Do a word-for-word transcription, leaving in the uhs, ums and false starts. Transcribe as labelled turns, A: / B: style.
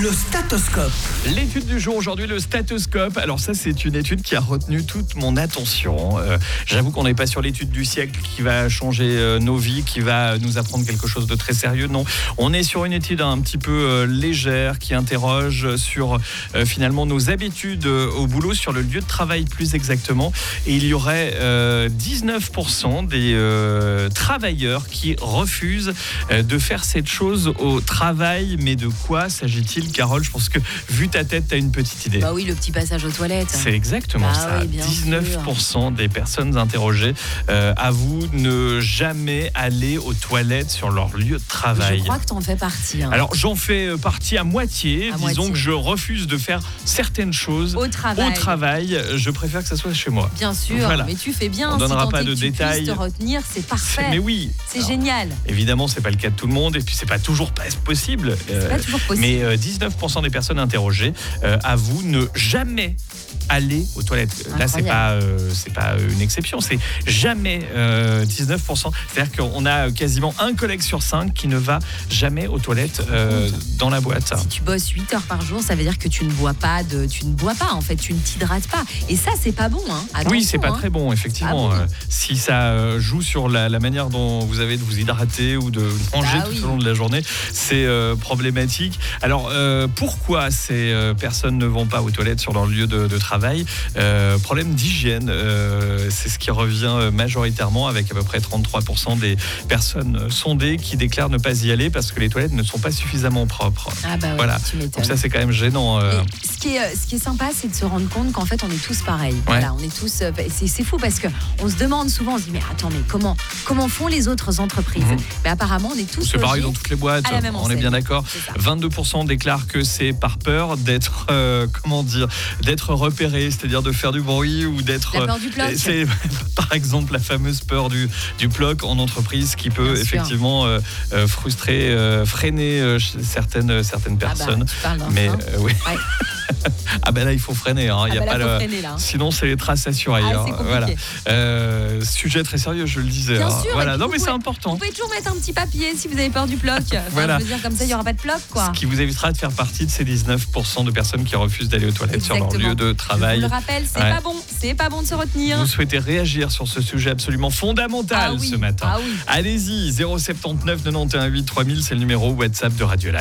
A: Le statoscope.
B: L'étude du jour aujourd'hui, le statoscope. Alors ça, c'est une étude qui a retenu toute mon attention. Euh, j'avoue qu'on n'est pas sur l'étude du siècle qui va changer euh, nos vies, qui va nous apprendre quelque chose de très sérieux. Non, on est sur une étude un petit peu euh, légère qui interroge sur euh, finalement nos habitudes euh, au boulot, sur le lieu de travail plus exactement. Et il y aurait euh, dix-neuf pour cent des euh, travailleurs qui refusent euh, de faire cette chose au travail. Mais de quoi s'agit-il, Carole? Je pense que vu ta tête, tu as une petite idée.
C: Bah oui, le petit passage aux toilettes.
B: C'est exactement
C: bah
B: ça.
C: Oui,
B: dix-neuf pour cent des personnes interrogées euh, avouent ne jamais aller aux toilettes sur leur lieu de travail.
C: Je crois que tu en fais partie. Hein.
B: Alors, j'en fais partie à moitié.
C: À
B: Disons
C: moitié.
B: que je refuse de faire certaines choses
C: au travail.
B: Au travail. Je préfère que ça soit chez moi.
C: Bien sûr,
B: voilà.
C: Mais tu fais bien.
B: On ne donnera
C: si
B: pas
C: tant
B: de
C: est que tu
B: détails.
C: Te retenir, c'est parfait.
B: Mais oui.
C: C'est
B: Alors,
C: génial.
B: Évidemment, c'est pas le cas de tout le monde, et puis c'est pas toujours pas possible.
C: C'est euh, pas toujours possible.
B: Mais euh, dix-neuf pour cent des personnes interrogées euh, avouent ne jamais aller aux toilettes. Incroyable. Là, c'est pas, euh, c'est pas une exception, c'est jamais euh, dix-neuf pour cent. C'est-à-dire qu'on a quasiment un collègue sur cinq qui ne va jamais aux toilettes euh, dans la boîte.
C: Si tu bosses huit heures par jour, ça veut dire que tu ne bois pas, de, tu ne bois pas en fait, tu ne t'hydrates pas. Et ça, c'est pas bon. Hein. Attention,
B: oui, c'est pas
C: hein.
B: très bon, effectivement.
C: Ah bon.
B: euh, si ça euh, joue sur la, la manière dont vous avez de vous hydrater ou de manger
C: bah
B: tout
C: oui.
B: au long de la journée, c'est euh, problématique. Alors, euh, pourquoi ces euh, personnes ne vont pas aux toilettes sur leur lieu de, de travail? euh, Problème d'hygiène, euh, c'est ce qui revient majoritairement, avec à peu près trente-trois pour cent des personnes sondées qui déclarent ne pas y aller parce que les toilettes ne sont pas suffisamment propres.
C: Ah bah ouais,
B: voilà.
C: tu m'étonnes.
B: Donc ça, c'est quand même gênant. Euh...
C: Ce qui est, ce qui est sympa, c'est de se rendre compte qu'en fait, on est tous pareils.
B: Ouais.
C: Voilà, on est tous. C'est, c'est fou parce que on se demande souvent, on se dit mais attends, mais comment, comment font les autres entreprises? mmh. Mais apparemment, on est tous.
B: C'est pareil dans toutes les boîtes. On est bien d'accord. vingt-deux pour cent déclarent que c'est par peur d'être, euh, comment dire, d'être repéré, c'est-à-dire de faire du bruit ou d'être.
C: La peur du ploc.
B: C'est par exemple la fameuse peur du du ploc en entreprise qui peut
C: bien
B: effectivement euh, euh, frustrer, euh, freiner euh, certaines certaines personnes.
C: Ah bah,
B: mais euh, oui. Ouais. Ah ben là il faut freiner, hein.
C: Ah
B: il y a
C: bah
B: pas
C: là,
B: le...
C: freiner, là, hein.
B: Sinon c'est les traces à surveiller.
C: Ah,
B: hein. Voilà. Euh, sujet très sérieux, je le disais.
C: Bien
B: hein.
C: sûr.
B: Voilà. Non mais
C: pouvez,
B: c'est important.
C: Vous pouvez toujours mettre un petit papier si vous avez peur du ploc. Enfin,
B: voilà.
C: Je veux dire comme ça il y aura pas de ploc quoi.
B: Ce qui vous évitera de faire partie de ces dix-neuf pour cent de personnes qui refusent d'aller aux toilettes. Exactement. Sur leur lieu de travail.
C: Je vous le rappelle, c'est ouais. pas bon, c'est pas bon de se retenir.
B: Vous souhaitez réagir sur ce sujet absolument fondamental
C: ah oui.
B: ce matin.
C: Ah oui.
B: Allez-y, zéro sept neuf neuf un huit trois mille, c'est le numéro WhatsApp de Radio Live.